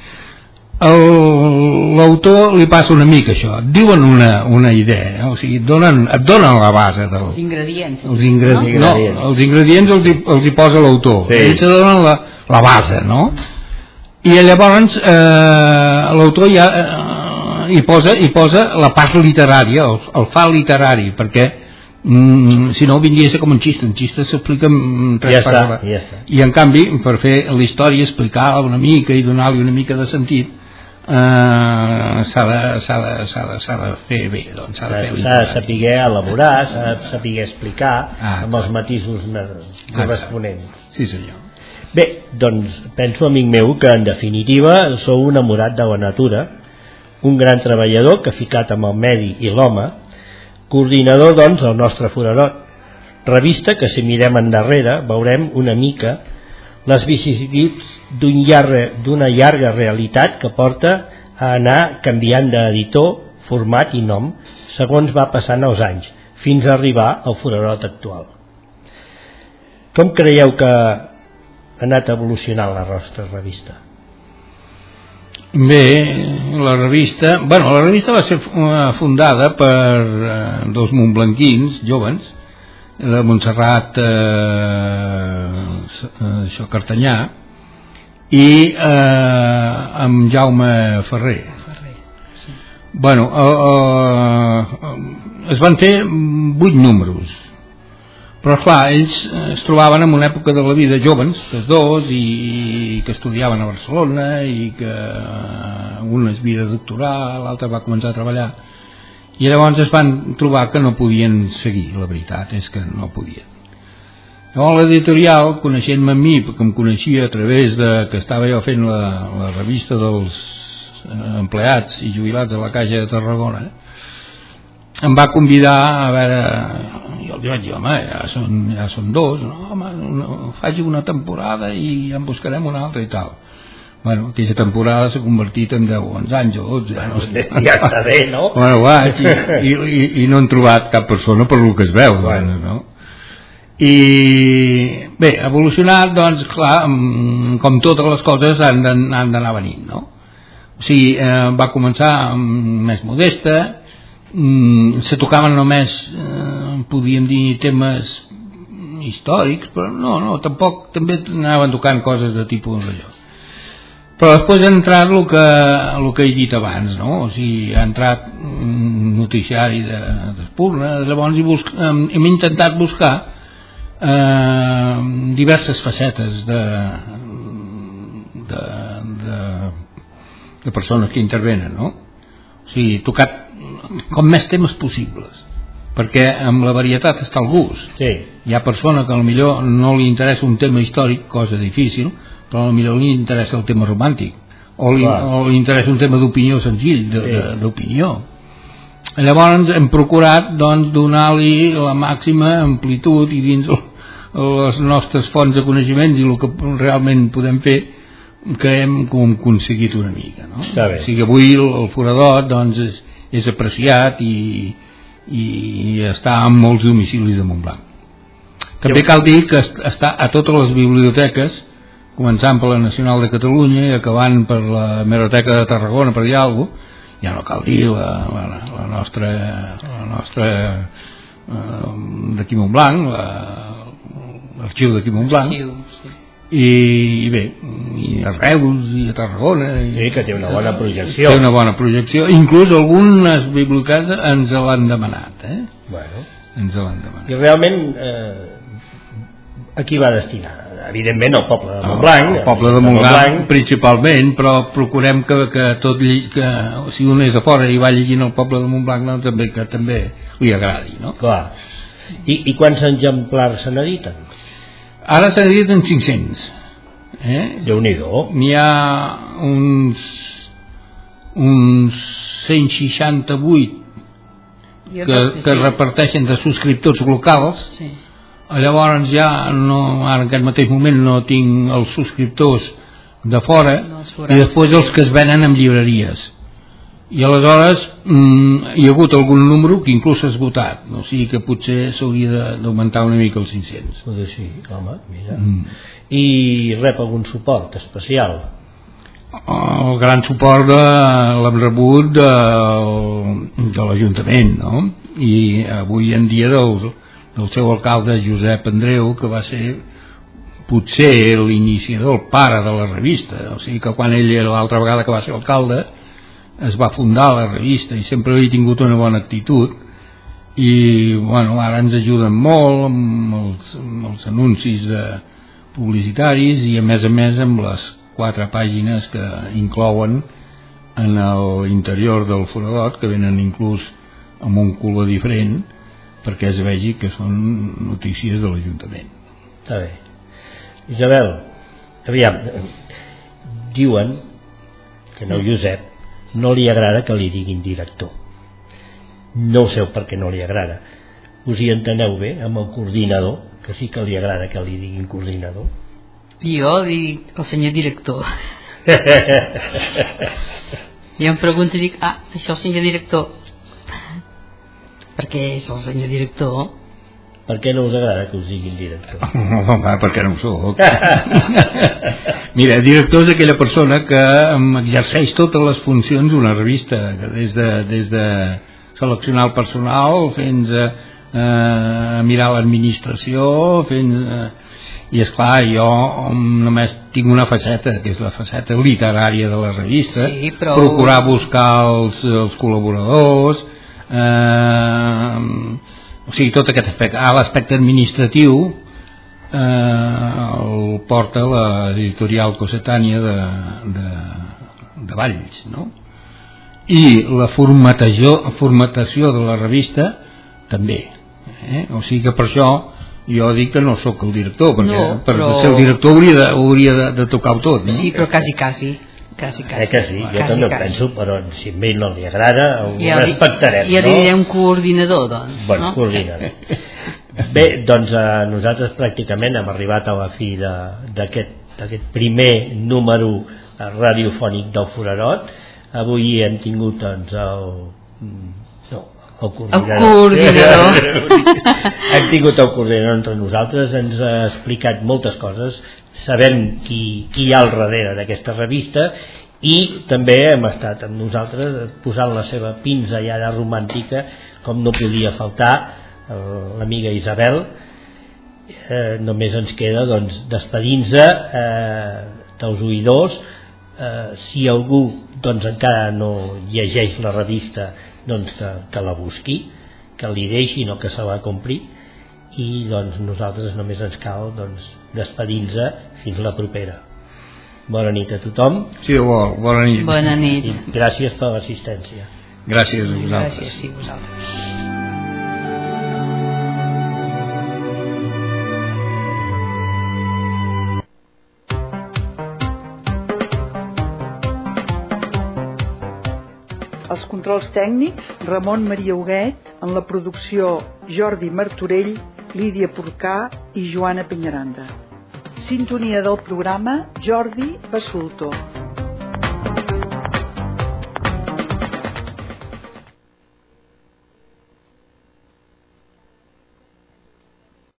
L'autor li passa una mica això, et diuen una, una idea, o sigui, et donen, et donen la base del, els ingredients, els ingredients, no? No, els ingredients els hi, els hi posa l'autor, sí. Ells donen la, la base, no? I llavors eh, l'autor ja eh, hi, posa, hi posa la part literària, el, el fa literari, perquè mm, si no vindria a ser com un xiste, un xiste s'explica en tres ja paraules, ja està. I en canvi per fer la història, explicar-la una mica i donar-li una mica de sentit, Uh, s'ha de, s'ha de, s'ha de, s'ha de fer bé, doncs s'ha de, s'ha de saber elaborar, s'ha de saber explicar ah, amb els matisos corresponents. Sí, senyor. Bé, doncs penso, amic meu, que en definitiva sou un enamorat de la natura, un gran treballador que ficat amb el medi i l'home, coordinador doncs del nostre Foradot, revista que si mirem endarrere veurem una mica les vicissituds d'un llarga, d'una llarga realitat que porta a anar canviant d'editor, format i nom segons va passant els anys fins a arribar al Foradot actual. Com creieu que ha anat evolucionant la vostra revista? Bé, la revista bueno, la revista va ser fundada per eh, dos montblanquins jóvens, la Montserrat eh, eh, això, Cartanyà, i eh, amb Jaume Ferrer. Ferrer, sí. Bueno, eh, eh, es van fer vuit números, però clar, ells es trobaven en una època de la vida jovens, tots dos, i, i que estudiaven a Barcelona, i que un es havia de doctorar, l'altre va començar a treballar, i llavors es van trobar que no podien seguir, la veritat és que no podien. Llavors l'editorial, coneixent-me a mi, perquè em coneixia a través de que estava jo fent la, la revista dels eh, empleats i jubilats de la Caixa de Tarragona, em va convidar a veure, jo li vaig dir, home, ja són, ja són dos, no, home, no, faci una temporada i ja en buscarem una altra i tal. Bueno, aquella temporada s'ha convertit en deu, onze anys o dotze, ja no sé. Ja està bé, no? Bueno, vaig, i, i, i, i no han trobat cap persona per lo que es veu, bueno, no? I bé, evolucionat, doncs clar, com totes les coses han d'anar venint, no? O sigui, eh, va començar més modesta, mm, se tocaven només, eh, podíem dir, temes històrics, però no, no, tampoc, també anaven tocant coses de tipus d'allò. Però després ha entrat el que, el que he dit abans, no? O sigui, ha entrat un noticiari d'Espurna, llavors hi busc, hem, hem intentat buscar Eh, diverses facetes de, de, de, de persones que intervenen, no? O sigui, tocat com més temes possibles, perquè amb la varietat està el gust. Sí. Hi ha persona que potser no li interessa un tema històric, cosa difícil, però potser li interessa el tema romàntic, o li, o li interessa un tema d'opinió senzill, d'opinió. Llavors hem procurat, doncs, donar-li la màxima amplitud i dins les nostres fonts de coneixements i el que realment podem fer, creiem que ho hem aconseguit una mica, no? Està bé. O sigui, avui el, el foradot, doncs, és, és apreciat i, i està en molts domicilis de Montblanc. També cal dir que està a totes les biblioteques, començant per la Nacional de Catalunya i acabant per la Hemeroteca de Tarragona, per dir alguna cosa. Ja no cal dir la, la, la nostra, la nostra eh, d'aquí Montblanc, la, l'arxiu d'aquí Montblanc, Sí. i, i bé, i a Reus i a Tarragona, i, Sí, que té una bona projecció. té una bona projecció, inclús algunes biblioteques ens l'han demanat, eh? Bueno. Ens l'han demanat. I realment, eh, a qui va destinar? Evidentment al poble de Montblanc, el poble de Montblanc principalment, però procurem que, que tot que si un és a fora i va llegint el poble de Montblanc, doncs també que també li agradi, no? Clar. I, i quants exemplars se n'editen? Ara s'ha dit en cinc-cents, eh? Déu-n'hi-do. N'hi ha uns uns cent seixanta-vuit que, que reparteixen de subscriptors locals. Sí. Llavors ja no, ara en aquest mateix moment no tinc els subscriptors de fora, No, els i forans. després els que es venen en llibreries, i aleshores mm, hi ha hagut algun número que inclús s'ha esgotat, o sigui que potser s'hauria d'augmentar una mica els cinc-cents. Pues sí, home, mira. Mm. I rep algun suport especial? El gran suport de, l'hem rebut de, de l'Ajuntament, no? I avui en dia del, del seu alcalde Josep Andreu, que va ser potser l'iniciador, el pare de la revista, o sigui que quan ell era l'altra vegada que va ser alcalde es va fundar la revista i sempre havia tingut una bona actitud, i bueno, ara ens ajuden molt amb els, amb els anuncis de publicitaris i a més a més amb les quatre pàgines que inclouen en l'interior del foradot, que venen inclús amb un color diferent perquè es vegi que són notícies de l'Ajuntament. Està bé. Isabel, aviam, diuen que no, Josep no li agrada que li diguin director. No ho sé per què no li agrada. Us hi enteneu bé amb el coordinador, que sí que li agrada que li diguin coordinador? Jo li dic el senyor director. Jo em pregunto i dic, ah, això el senyor director, perquè és el senyor director. Per què no us agrada que us diguin director? Home, perquè no ho soc. Mira, director és aquella persona que exerceix totes les funcions d'una revista, des de, des de seleccionar el personal fins a, a mirar l'administració, fins a, I esclar, jo només tinc una faceta, que és la faceta literària de la revista, sí, però... procurar buscar els, els col·laboradors, eh, o sigui, tot aquest aspecte. Ah, l'aspecte administratiu eh, el porta l'editorial Cossetània de, de, de Valls, no? I la formatació, formatació de la revista també, eh? O sigui que per això jo dic que no sóc el director, perquè no, per però... ser el director hauria de, hauria de, de tocar-ho tot, no? Sí, però quasi, quasi. quasi, quasi. Eh que sí, jo quasi, també ho quasi. penso, però si a ell no li agrada ho ja respectarem, li, ja no? li diré un coordinador, doncs, bon, no? coordinador. Bé, doncs eh, nosaltres pràcticament hem arribat a la fi d'aquest primer número radiofònic del Furerot. Avui hem tingut doncs el... no, el coordinador, el coordinador. hem tingut el coordinador entre nosaltres, ens ha explicat moltes coses, sabem qui, qui hi ha al darrere d'aquesta revista, i també hem estat amb nosaltres posant la seva pinza ja de romàntica, com no podia faltar l'amiga Isabel. Eh, només ens queda doncs despedir-nos eh, dels oïdors. Eh, si algú doncs encara no llegeix la revista, doncs que, que la busqui, que li deixi, no que se la compri, i doncs nosaltres només ens cal doncs, despedir-nos fins la propera. Bona nit a tothom. Sí, bo, bona nit. Bona nit. I gràcies per l'assistència. Gràcies a vosaltres. Gràcies, sí, vosaltres. Els controls tècnics, Ramon Maria Huguet, en la producció Jordi Martorell, Lídia Porcà i Joana Penyaranda. Sintonia del programa Jordi Basulto.